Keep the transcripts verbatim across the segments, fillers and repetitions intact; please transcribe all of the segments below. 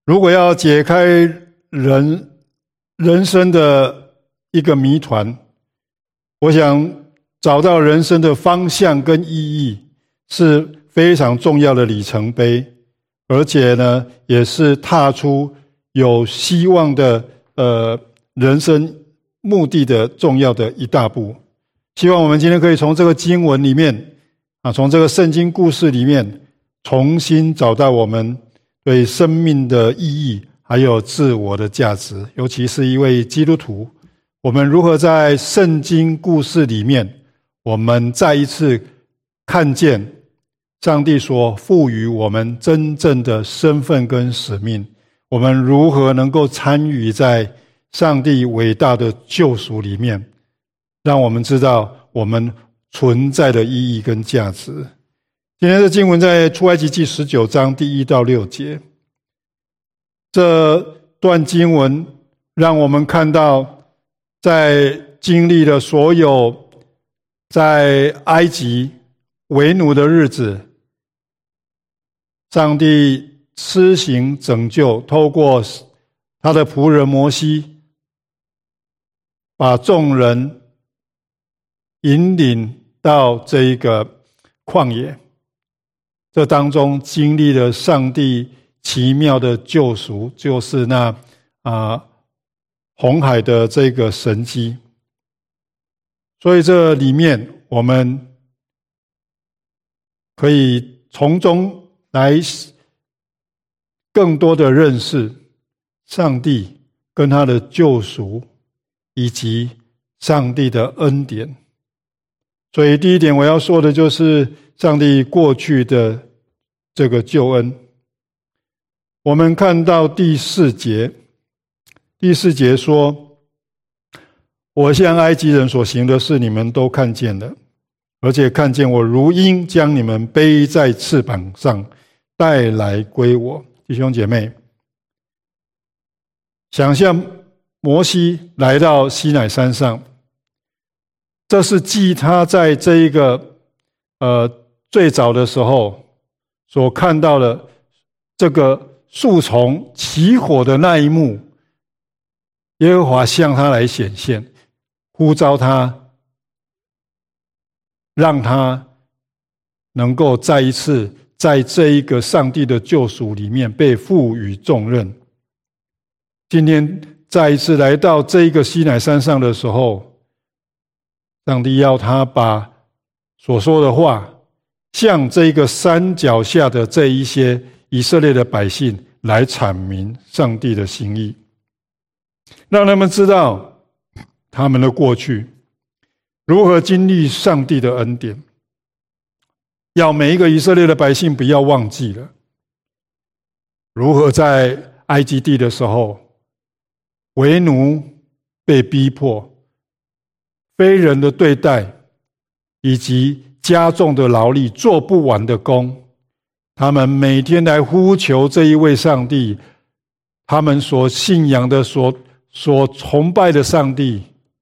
如果要解开人人生的一个谜团，我想找到人生的方向跟意义是非常重要的里程碑，而且呢，也是踏出有希望的呃人生目的的重要的一大步。希望我们今天可以从这个经文里面啊，从这个圣经故事里面，重新找到我们对生命的意义，还有自我的价值。尤其是一位基督徒，我们如何在圣经故事里面，我们再一次看见上帝所赋予我们真正的身份跟使命，我们如何能够参与在上帝伟大的救赎里面，让我们知道我们存在的意义跟价值。今天的经文在出埃及记十九章第一到六节，这段经文让我们看到，在经历了所有在埃及为奴的日子，上帝施行拯救，透过他的仆人摩西，把众人引领到这一个旷野，这当中经历了上帝奇妙的救赎，就是那啊红海的这个神迹。所以这里面我们可以从中来更多的认识上帝跟他的救赎，以及上帝的恩典。所以第一点我要说的就是上帝过去的这个救恩。我们看到第四节，第四节说，我向埃及人所行的事你们都看见了，而且看见我如鹰将你们背在翅膀上带来归我。弟兄姐妹，想象摩西来到西乃山上，这是继他在这一个呃最早的时候所看到的这个树丛起火的那一幕，耶和华向他来显现，呼召他，让他能够再一次在这一个上帝的救赎里面被赋予重任。今天再一次来到这一个西乃山上的时候，上帝要他把所说的话向这个山脚下的这一些以色列的百姓来阐明上帝的心意，让他们知道他们的过去如何经历上帝的恩典，要每一个以色列的百姓不要忘记了如何在埃及地的时候为奴被逼迫，非人的对待，以及加重的劳力，做不完的工，他们每天来呼求这一位上帝，他们所信仰的所所崇拜的上帝，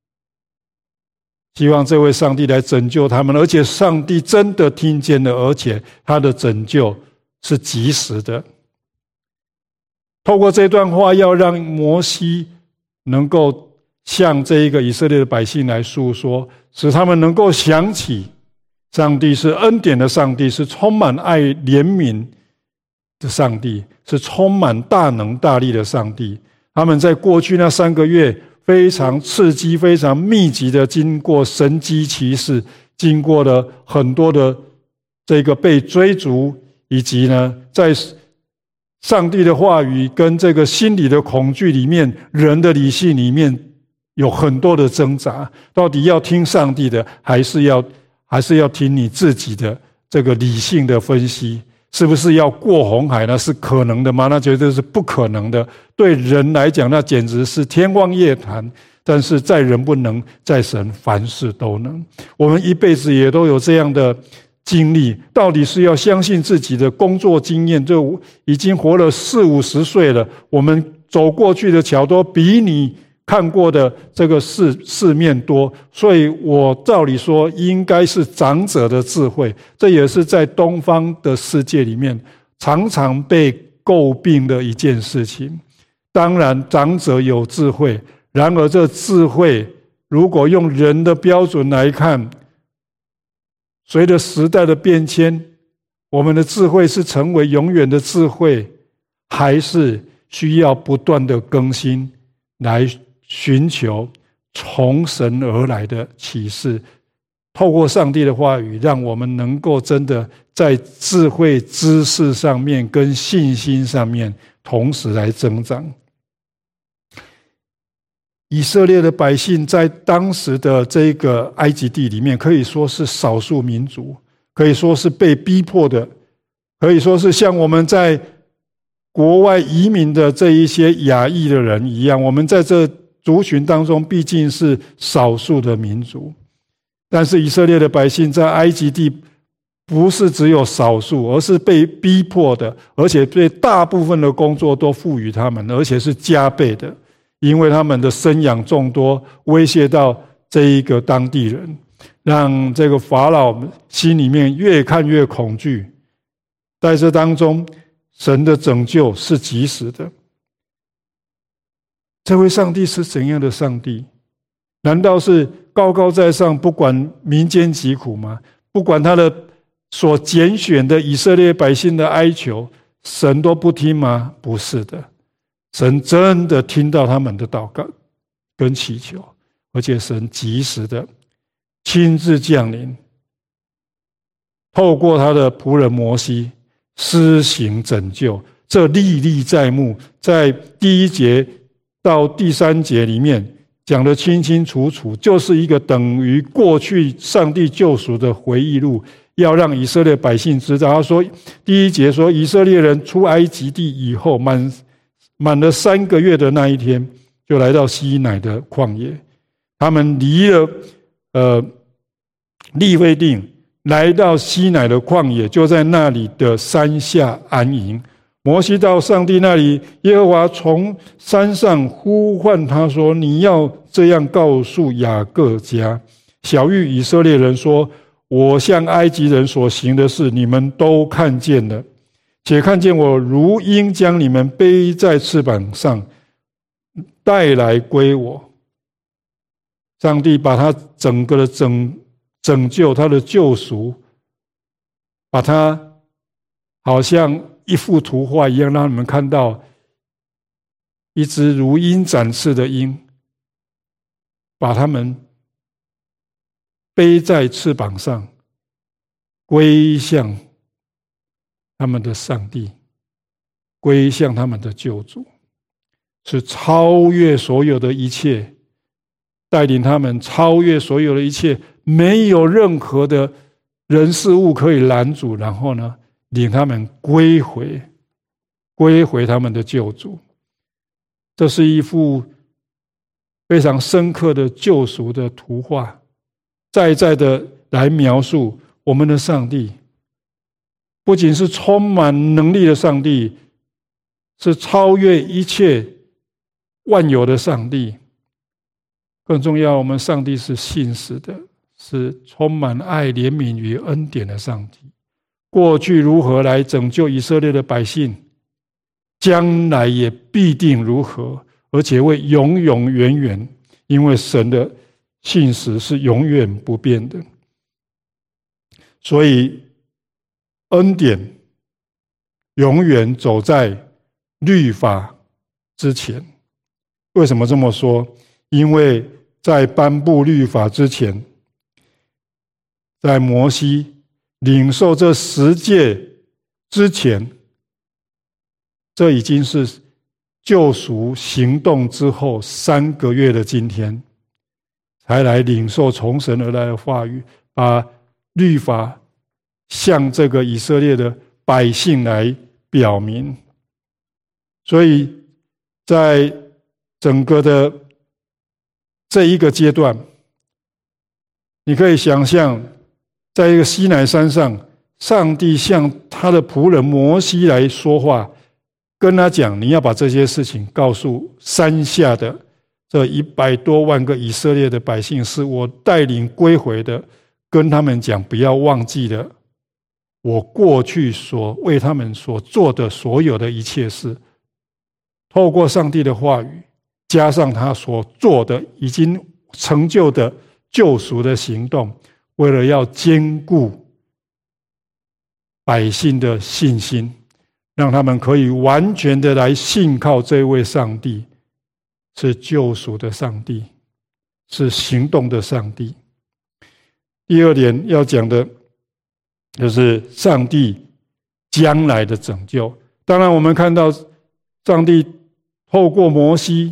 希望这位上帝来拯救他们，而且上帝真的听见了，而且他的拯救是及时的。透过这段话，要让摩西能够向这一个以色列的百姓来诉说，使他们能够想起上帝是恩典的上帝，是充满爱怜悯的上帝，是充满大能大力的上帝。他们在过去那三个月非常刺激，非常密集的经过神迹奇事，经过了很多的这个被追逐，以及呢在上帝的话语跟这个心理的恐惧里面，人的理性里面有很多的挣扎，到底要听上帝的，还是要还是要听你自己的这个理性的分析？是不是要过红海？那是可能的吗？那绝对是不可能的。对人来讲，那简直是天方夜谭。但是在人不能，在神凡事都能。我们一辈子也都有这样的经历，到底是要相信自己的工作经验，就已经活了四五十岁了，我们走过去的桥都比你看过的这个世世面多，所以我照理说应该是长者的智慧。这也是在东方的世界里面常常被诟病的一件事情。当然长者有智慧，然而这智慧如果用人的标准来看，随着时代的变迁，我们的智慧是成为永远的智慧，还是需要不断的更新，来寻求从神而来的启示，透过上帝的话语，让我们能够真的在智慧知识上面跟信心上面同时来增长。以色列的百姓在当时的这个埃及地里面，可以说是少数民族，可以说是被逼迫的，可以说是像我们在国外移民的这一些亚裔的人一样，我们在这族群当中毕竟是少数的民族。但是以色列的百姓在埃及地不是只有少数，而是被逼迫的，而且对大部分的工作都赋予他们，而且是加倍的，因为他们的生养众多，威胁到这一个当地人，让这个法老心里面越看越恐惧。在这当中，神的拯救是及时的。这位上帝是怎样的上帝？难道是高高在上，不管民间疾苦吗？不管他的所拣选的以色列百姓的哀求，神都不听吗？不是的，神真的听到他们的祷告跟祈求，而且神及时的亲自降临，透过他的仆人摩西施行拯救，这历历在目。在第一节到第三节里面讲得清清楚楚，就是一个等于过去上帝救赎的回忆录，要让以色列百姓知道。他说第一节说，以色列人出埃及地以后，满满了三个月的那一天，就来到西乃的旷野。他们离了呃利非定，来到西乃的旷野，就在那里的山下安营。摩西到上帝那里，耶和华从山上呼唤他说，你要这样告诉雅各家，晓谕以色列人说，我向埃及人所行的事，你们都看见了，且看见我如鹰将你们背在翅膀上带来归我。上帝把他整个的拯拯救，他的救赎，把他好像一幅图画一样，让你们看到一只如鹰展翅的鹰，把他们背在翅膀上，归向他们的上帝，归向他们的救主，是超越所有的一切，带领他们超越所有的一切，没有任何的人事物可以拦阻，然后呢领他们归回归回他们的救主。这是一幅非常深刻的救赎的图画，再再的来描述我们的上帝不仅是充满能力的上帝，是超越一切万有的上帝，更重要，我们上帝是信实的，是充满爱、怜悯与恩典的上帝。过去如何来拯救以色列的百姓，将来也必定如何，而且会永永远远，因为神的信实是永远不变的。所以恩典永远走在律法之前。为什么这么说？因为在颁布律法之前，在摩西领受这十诫之前，这已经是救赎行动之后三个月的今天，才来领受从神而来的话语，把律法向这个以色列的百姓来表明。所以在整个的这一个阶段，你可以想象，在一个西乃山上，上帝向他的仆人摩西来说话，跟他讲，你要把这些事情告诉山下的这一百多万个以色列的百姓，是我带领归回的，跟他们讲，不要忘记了我过去所为他们所做的所有的一切事，透过上帝的话语，加上他所做的已经成就的救赎的行动，为了要坚固百姓的信心，让他们可以完全的来信靠这位上帝，是救赎的上帝，是行动的上帝。第二点要讲的就是上帝将来的拯救。当然我们看到上帝透过摩西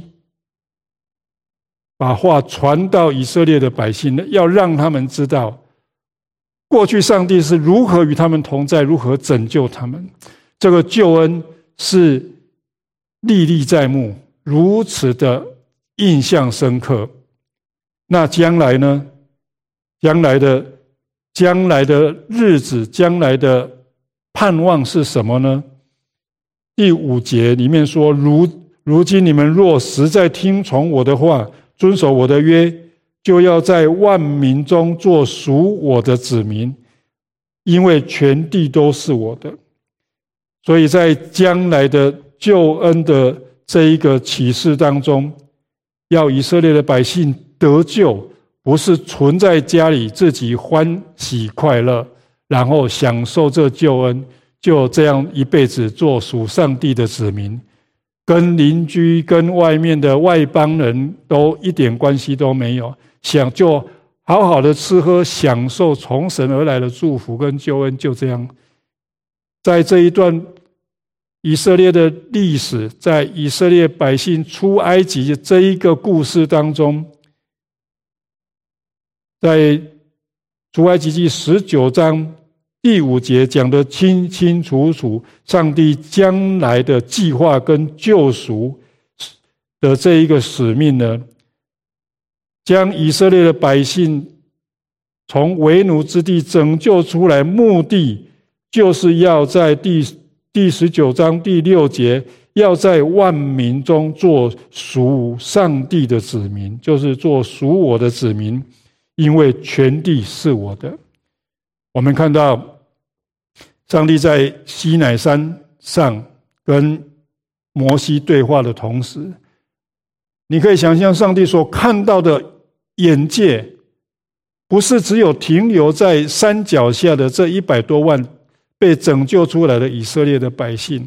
把话传到以色列的百姓，要让他们知道过去上帝是如何与他们同在，如何拯救他们，这个救恩是历历在目，如此的印象深刻。那将来呢？将来的将来的日子，将来的盼望是什么呢？第五节里面说，如如今你们若实在听从我的话，遵守我的约，就要在万民中做属我的子民，因为全地都是我的。所以在将来的救恩的这一个启示当中，要以色列的百姓得救，不是存在家里自己欢喜快乐，然后享受这救恩，就这样一辈子做属上帝的子民，跟邻居跟外面的外邦人都一点关系都没有，想就好好的吃喝享受从神而来的祝福跟救恩，就这样。在这一段以色列的历史，在以色列百姓出埃及这一个故事当中，在出埃及记十九章第五节讲得清清楚楚，上帝将来的计划跟救赎的这一个使命呢，将以色列的百姓从为奴之地拯救出来，目的就是要在第第十九章第六节，要在万民中做属上帝的子民，就是做属我的子民，因为全地是我的。我们看到上帝在西乃山上跟摩西对话的同时，你可以想象上帝所看到的眼界，不是只有停留在山脚下的这一百多万被拯救出来的以色列的百姓，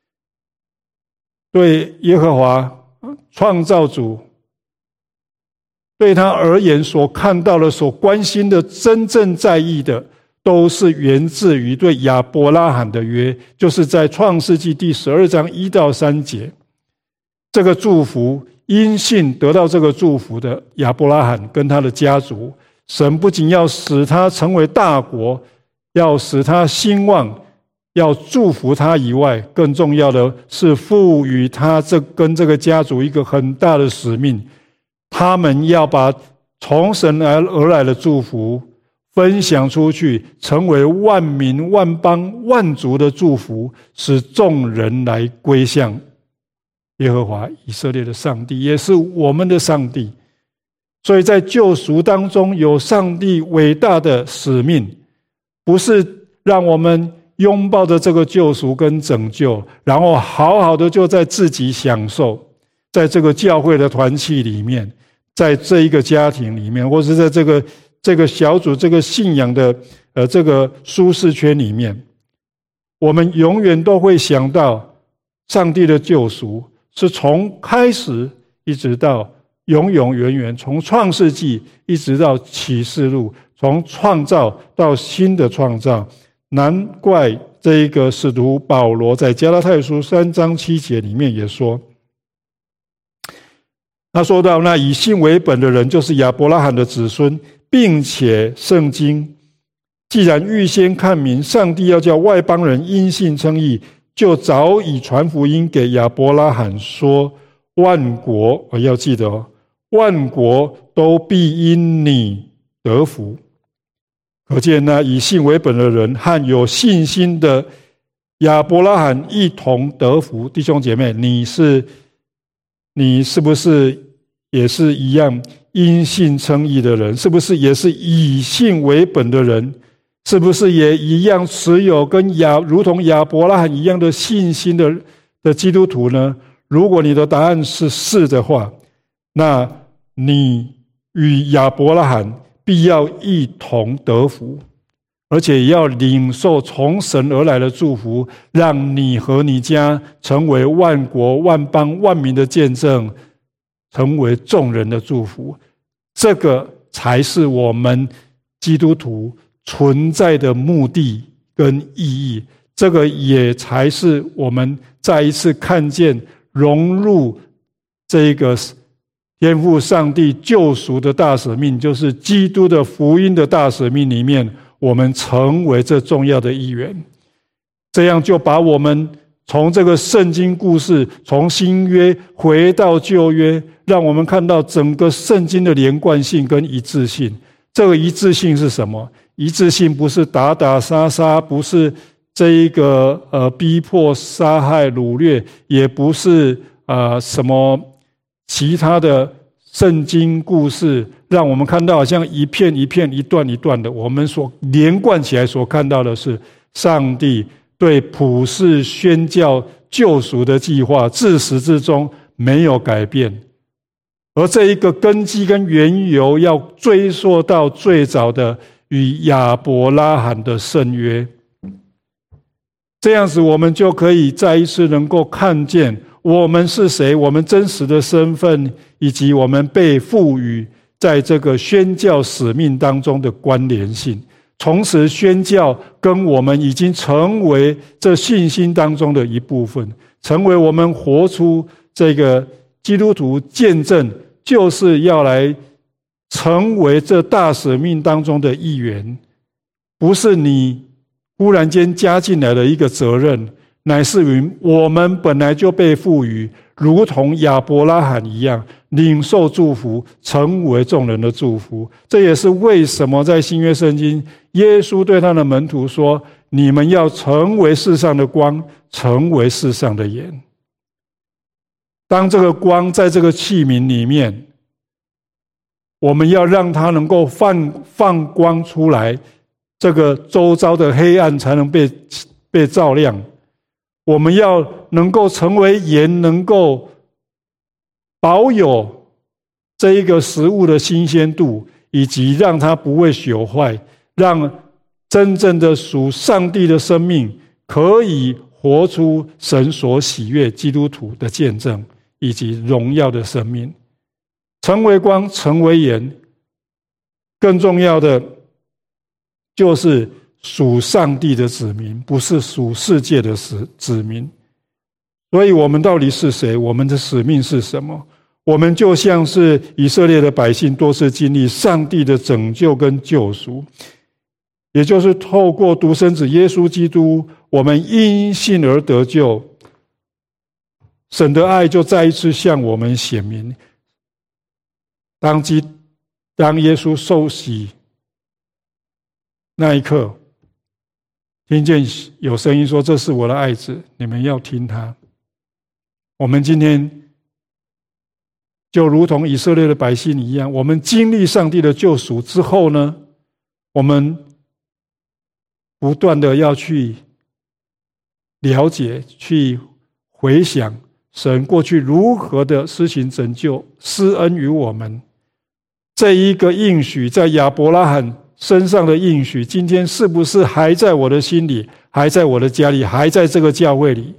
对耶和华创造主，对他而言所看到的、所关心的、真正在意的，都是源自于对亚伯拉罕的约，就是在创世纪第十二章一到三节，这个祝福，因信得到这个祝福的亚伯拉罕跟他的家族，神不仅要使他成为大国，要使他兴旺，要祝福他以外，更重要的是赋予他这跟这个家族一个很大的使命，他们要把从神而来的祝福分享出去，成为万民万邦万族的祝福，使众人来归向耶和华以色列的上帝，也是我们的上帝。所以在救赎当中有上帝伟大的使命，不是让我们拥抱着这个救赎跟拯救，然后好好的就在自己享受，在这个教会的团契里面，在这一个家庭里面，或是在这个这个小组这个信仰的呃这个舒适圈里面，我们永远都会想到上帝的救赎是从开始一直到永永远远，从创世纪一直到启示录，从创造到新的创造。难怪这一个使徒保罗在加拉太书三章七节里面也说，他说到那以信为本的人，就是亚伯拉罕的子孙，并且圣经既然预先看明上帝要叫外邦人因信称义，就早已传福音给亚伯拉罕说，万国，我要记得哦，万国都必因你得福。可见呢，以信为本的人和有信心的亚伯拉罕一同得福。弟兄姐妹，你是你是不是也是一样因信称义的人？是不是也是以信为本的人？ 是不是也一样持有跟亚如同亚伯拉罕一样的信心的的基督徒呢？如果你的答案是是的话，那你与亚伯拉罕必要一同得福，而且也要领受从神而来的祝福，让你和你家成为万国万邦万民的见证，成为众人的祝福。这个才是我们基督徒存在的目的跟意义，这个也才是我们再一次看见融入这个天父上帝救赎的大使命，就是基督的福音的大使命里面，我们成为这重要的一员。这样就把我们从这个圣经故事，从新约回到旧约，让我们看到整个圣经的连贯性跟一致性。这个一致性是什么？一致性不是打打杀杀，不是这一个呃逼迫、杀害、掳掠，也不是呃什么其他的圣经故事，让我们看到好像一片一片、一段一段的。我们所连贯起来所看到的是，上帝对普世宣教救赎的计划，自始至终没有改变。而这一个根基跟缘由，要追溯到最早的与亚伯拉罕的圣约。这样子，我们就可以再一次能够看见我们是谁，我们真实的身份，以及我们被赋予在这个宣教使命当中的关联性。从此，宣教跟我们已经成为这信心当中的一部分，成为我们活出这个基督徒见证，就是要来成为这大使命当中的一员，不是你忽然间加进来的一个责任，乃是于我们本来就被赋予，如同亚伯拉罕一样，领受祝福，成为众人的祝福。这也是为什么在新约圣经，耶稣对他的门徒说：你们要成为世上的光，成为世上的盐。当这个光在这个器皿里面，我们要让它能够放放光出来，这个周遭的黑暗才能被被照亮。我们要能够成为盐，能够保有这一个食物的新鲜度，以及让它不会朽坏，让真正的属上帝的生命可以活出神所喜悦基督徒的见证，以及荣耀的生命。成为光，成为盐，更重要的就是属上帝的子民，不是属世界的子民。所以我们到底是谁？我们的使命是什么？我们就像是以色列的百姓，多次经历上帝的拯救跟救赎，也就是透过独生子耶稣基督，我们因信而得救，神的爱就再一次向我们显明。当基当耶稣受洗那一刻，听见有声音说：“这是我的爱子，你们要听他。”我们今天就如同以色列的百姓一样，我们经历上帝的救赎之后呢，我们不断的要去了解、去回想神过去如何的施行拯救、施恩于我们。这一个应许在亚伯拉罕身上的应许，今天是不是还在我的心里，还在我的家里，还在这个教会里？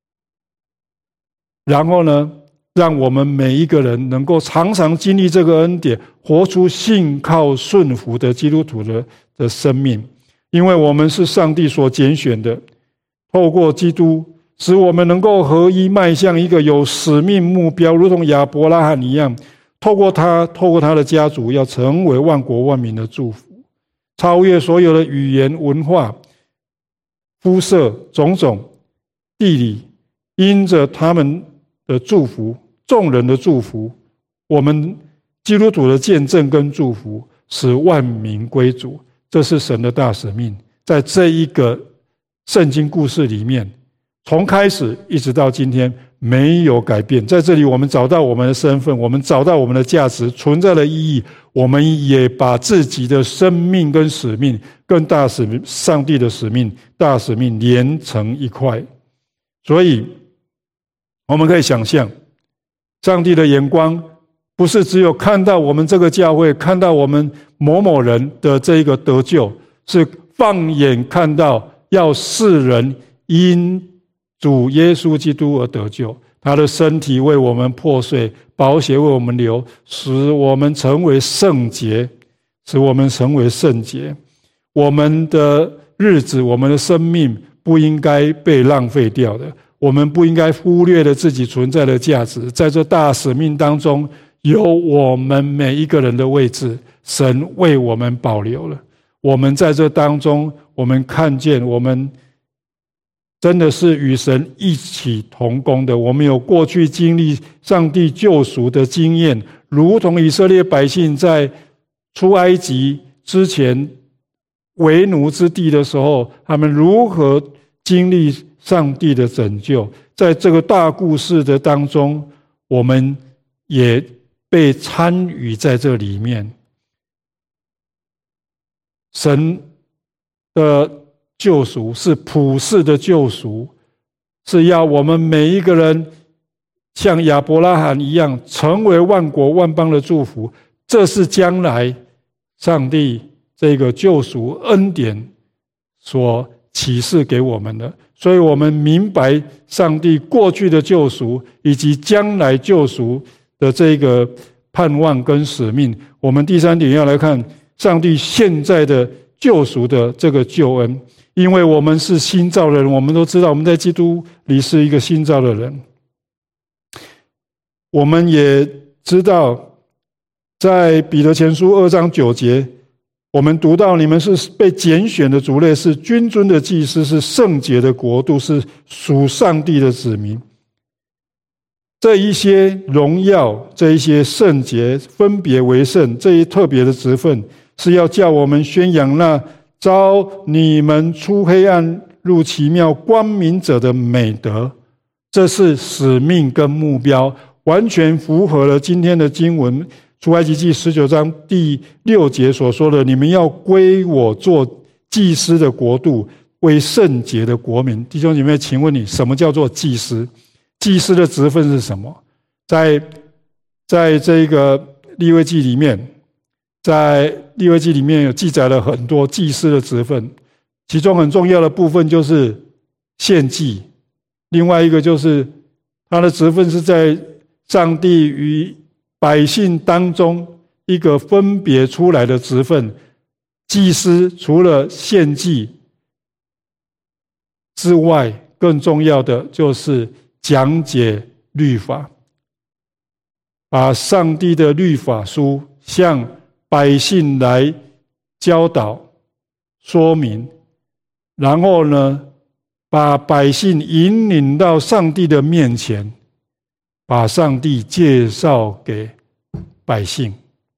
然后呢，让我们每一个人能够常常经历这个恩典，活出信靠顺服的基督徒的的生命。因为我们是上帝所拣选的，透过基督使我们能够合一，迈向一个有使命目标，如同亚伯拉罕一样，透过他，透过他的家族，要成为万国万民的祝福，超越所有的语言、文化、肤色、种种、地理，因着他们的祝福，众人的祝福，我们基督徒的见证跟祝福，使万民归主。这是神的大使命，在这一个圣经故事里面，从开始一直到今天， 没有改变。在这里我们找到我们的身份，我们找到我们的价值存在的意义，我们也把自己的生命跟使命跟大使命上帝的使命大使命连成一块。所以我们可以想象，上帝的眼光不是只有看到我们这个教会，看到我们某某人的这个得救，是放眼看到要世人因主耶稣基督而得救，他的身体为我们破碎，宝血为我们流，使我们成为圣洁，使我们成为圣洁。我们的日子，我们的生命不应该被浪费掉的，我们不应该忽略了自己存在的价值。在这大使命当中，有我们每一个人的位置，神为我们保留了。我们在这当中，我们看见我们真的是与神一起同工的，我们有过去经历上帝救赎的经验，如同以色列百姓在出埃及之前为奴之地的时候，他们如何经历上帝的拯救。在这个大故事的当中，我们也被参与在这里面。神的救赎是普世的救赎，是要我们每一个人像亚伯拉罕一样成为万国万邦的祝福。这是将来上帝这个救赎恩典所启示给我们的。所以我们明白上帝过去的救赎以及将来救赎的这个盼望跟使命。我们第三点要来看上帝现在的救赎的这个救恩。因为我们是新造的人，我们都知道我们在基督里是一个新造的人。我们也知道在彼得前书二章九节，我们读到你们是被拣选的族类，是君尊的祭司，是圣洁的国度，是属上帝的子民。这一些荣耀，这一些圣洁，分别为圣，这一特别的职分，是要叫我们宣扬那召你们出黑暗入奇妙光明者的美德。这是使命跟目标，完全符合了今天的经文出埃及记十九章第六节所说的，你们要归我做祭司的国度，为圣洁的国民。弟兄姐妹，请问你什么叫做祭司？祭司的职分是什么？在在这个利未记里面，在利未记里面有记载了很多祭司的职分，其中很重要的部分就是献祭，另外一个就是他的职分是在上帝与百姓当中一个分别出来的职分。祭司除了献祭之外，更重要的就是讲解律法，把上帝的律法书向百姓来教导说明，然后呢，把百姓引领到上帝的面前，把上帝介绍给百姓，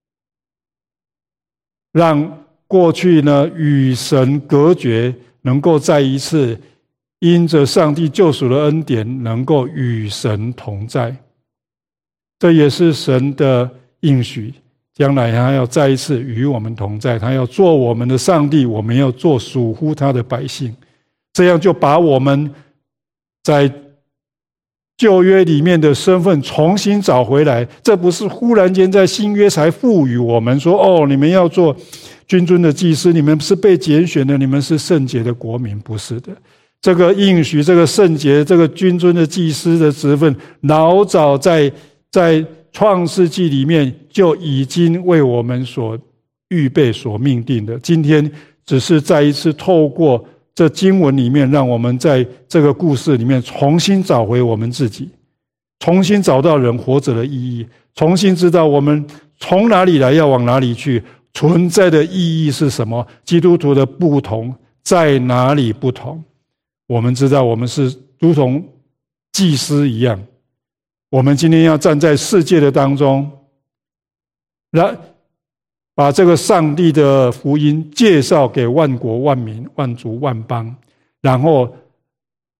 让过去呢与神隔绝能够再一次因着上帝救赎的恩典能够与神同在。这也是神的应许，将来他要再一次与我们同在，他要做我们的上帝，我们要做属乎他的百姓。这样就把我们在旧约里面的身份重新找回来。这不是忽然间在新约才赋予我们说，哦，你们要做君尊的祭司，你们是被拣选的，你们是圣洁的国民。不是的，这个应许，这个圣洁，这个君尊的祭司的职分，老早在在创世纪里面就已经为我们所预备所命定的。今天只是再一次透过这经文里面，让我们在这个故事里面重新找回我们自己，重新找到人活着的意义，重新知道我们从哪里来，要往哪里去，存在的意义是什么，基督徒的不同在哪里不同。我们知道我们是如同祭司一样，我们今天要站在世界的当中，来把这个上帝的福音介绍给万国万民万族万邦，然后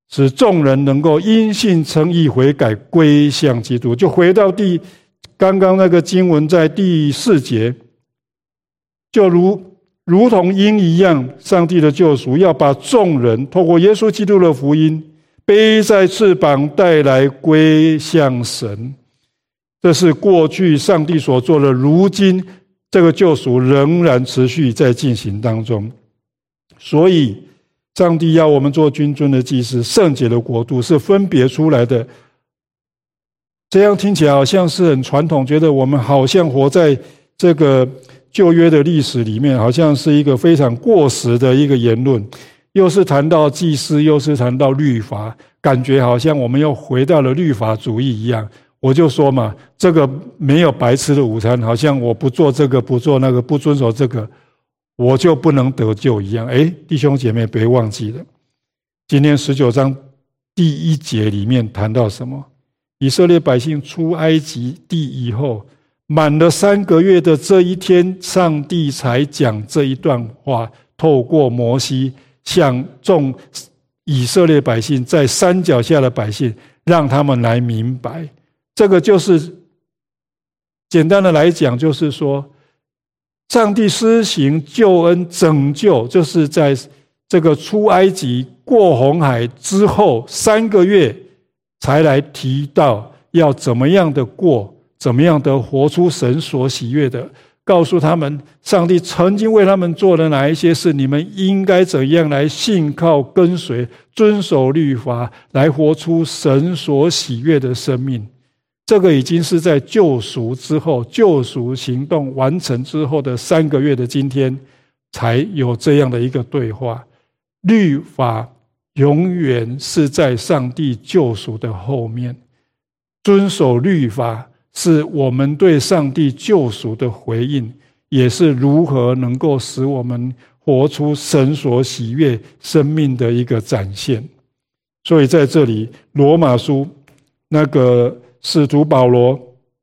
使众人能够因信称义悔改归向基督。就回到第刚刚那个经文在第四节，就如如同鹰一样，上帝的救赎要把众人透过耶稣基督的福音背在翅膀带来归向神。这是过去上帝所做的，如今这个救赎仍然持续在进行当中。所以上帝要我们做君尊的祭司，圣洁的国度，是分别出来的。这样听起来好像是很传统，觉得我们好像活在这个旧约的历史里面，好像是一个非常过时的一个言论，又是谈到祭司，又是谈到律法，感觉好像我们又回到了律法主义一样。我就说嘛，这个没有白吃的午餐，好像我不做这个，不做那个，不遵守这个，我就不能得救一样。诶，弟兄姐妹别忘记了，今天十九章第一节里面谈到什么？以色列百姓出埃及地以后，满了三个月的这一天，上帝才讲这一段话，透过摩西向众以色列百姓，在山脚下的百姓，让他们来明白。这个就是简单的来讲，就是说上帝施行救恩拯救，就是在这个出埃及过红海之后三个月才来提到要怎么样的过，怎么样的活出神所喜悦的，告诉他们上帝曾经为他们做了哪一些事，你们应该怎样来信靠跟随遵守律法，来活出神所喜悦的生命。这个已经是在救赎之后，救赎行动完成之后的三个月的今天，才有这样的一个对话。律法永远是在上帝救赎的后面，遵守律法是我们对上帝救赎的回应，也是如何能够使我们活出神所喜悦生命的一个展现。所以在这里，罗马书那个使徒保罗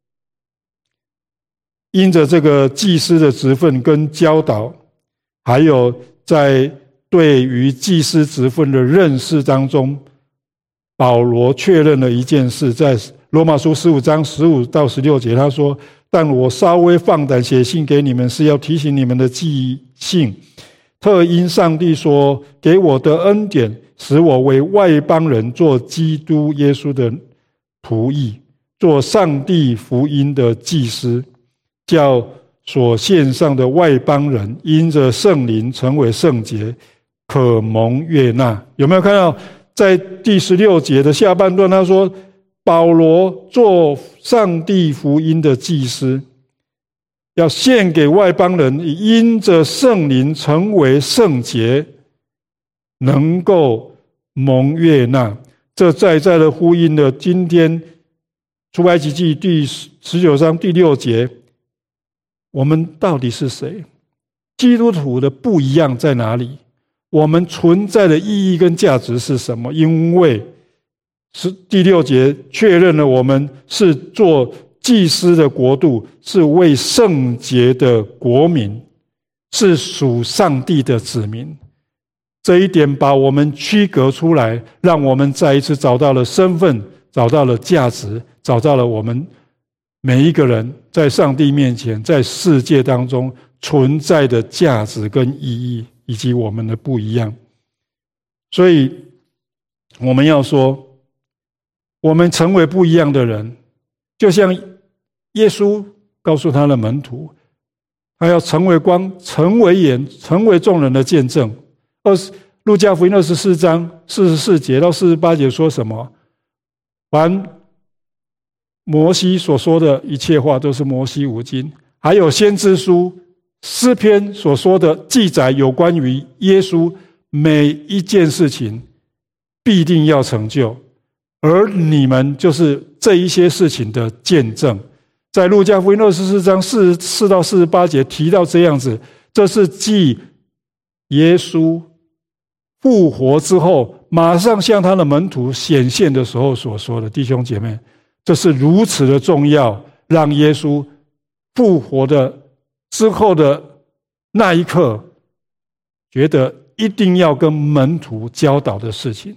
因着这个祭司的职分跟教导，还有在对于祭司职分的认识当中，保罗确认了一件事，在罗马书十五章十五到十六节，他说：但我稍微放胆写信给你们，是要提醒你们的记性，特因上帝所给我的恩典，使我为外邦人做基督耶稣的仆役，做上帝福音的祭司，叫所献上的外邦人因着圣灵成为圣洁，可蒙悦纳。有没有看到在第十六节的下半段，他说保罗做上帝福音的祭司，要献给外邦人因着圣灵成为圣洁，能够蒙悦纳。这再再的呼应了今天出埃及记第十九章第六节，我们到底是谁？基督徒的不一样在哪里？我们存在的意义跟价值是什么？因为是第六节确认了我们是做祭司的国度，是为圣洁的国民，是属上帝的子民。这一点把我们区隔出来，让我们再一次找到了身份，找到了价值，找到了我们每一个人在上帝面前，在世界当中存在的价值跟意义，以及我们的不一样。所以我们要说，我们成为不一样的人，就像耶稣告诉他的门徒，他要成为光，成为盐，成为众人的见证。二十路加福音二十四章四十四节到四十八节说什么？凡摩西所说的一切话，都是摩西五经，还有先知书诗篇所说的记载，有关于耶稣每一件事情必定要成就，而你们就是这一些事情的见证。在路加福音二十四章四十四到四十八节提到这样子，这是记耶稣复活之后马上向他的门徒显现的时候所说的。弟兄姐妹，这是如此的重要，让耶稣复活的之后的那一刻，觉得一定要跟门徒教导的事情。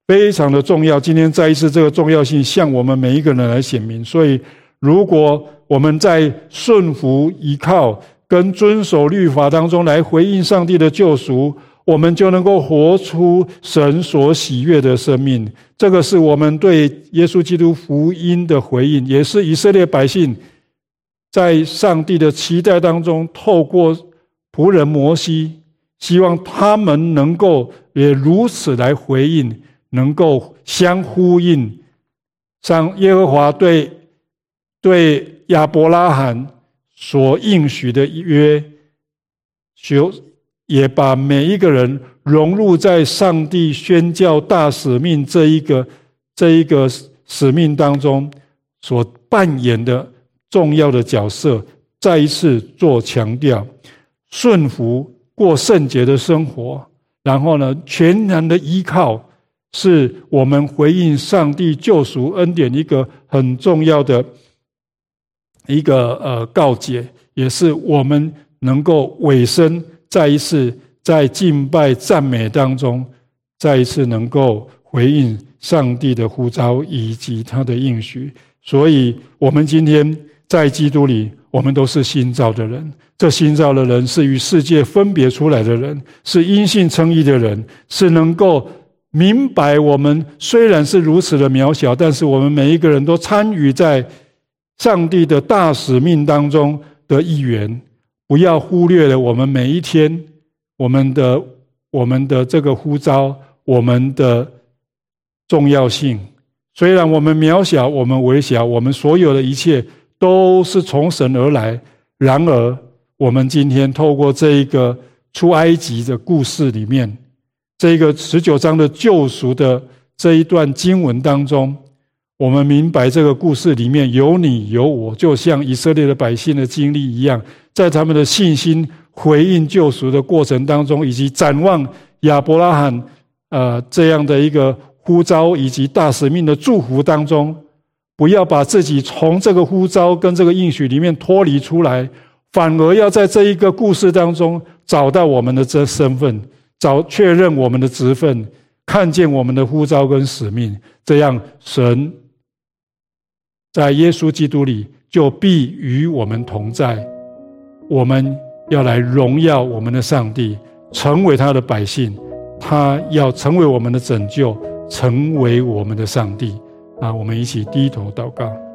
非常的重要。今天再一次这个重要性向我们每一个人来显明。所以如果我们在顺服、依靠跟遵守律法当中来回应上帝的救赎，我们就能够活出神所喜悦的生命。这个是我们对耶稣基督福音的回应，也是以色列百姓在上帝的期待当中，透过仆人摩西，希望他们能够也如此来回应，能够相呼应上耶和华对对亚伯拉罕所应许的约，也把每一个人融入在上帝宣教大使命这一个这一个使命当中所扮演的重要的角色，再一次做强调。顺服，过圣洁的生活，然后呢，全然的依靠，是我们回应上帝救赎恩典一个很重要的一个呃告诫，也是我们能够委身，再一次在敬拜赞美当中，再一次能够回应上帝的呼召以及他的应许。所以我们今天在基督里，我们都是新造的人。这新造的人是与世界分别出来的人，是因信称义的人，是能够明白我们虽然是如此的渺小，但是我们每一个人都参与在上帝的大使命当中的一员。不要忽略了我们每一天我们的我们的这个呼召，我们的重要性。虽然我们渺小，我们微小，我们所有的一切都是从神而来，然而我们今天透过这一个出埃及的故事里面，这一个十九章的救赎的这一段经文当中，我们明白这个故事里面有你有我，就像以色列的百姓的经历一样，在他们的信心回应救赎的过程当中，以及展望亚伯拉罕呃这样的一个呼召以及大使命的祝福当中，不要把自己从这个呼召跟这个应许里面脱离出来，反而要在这一个故事当中找到我们的这身份，找确认我们的职分，看见我们的呼召跟使命，这样神在耶稣基督里就必与我们同在。我们要来荣耀我们的上帝，成为他的百姓，他要成为我们的拯救，成为我们的上帝。啊，我们一起低头祷告。